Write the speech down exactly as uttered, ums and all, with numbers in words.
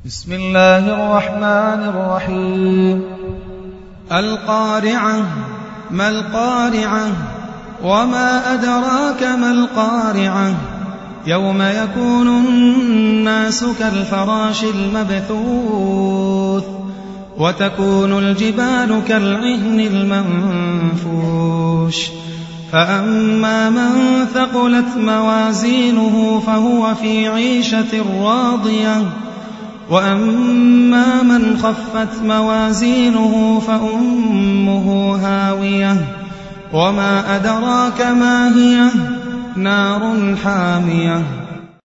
بسم الله الرحمن الرحيم. القارعة. ما القارعة؟ وما أدراك ما القارعة؟ يوم يكون الناس كالفراش المبثوث وتكون الجبال كالعهن المنفوش فأما من ثقلت موازينه فهو في عيشة راضية وأما من خفت موازينه فأمه هاوية وما أدراك ما هي نار حامية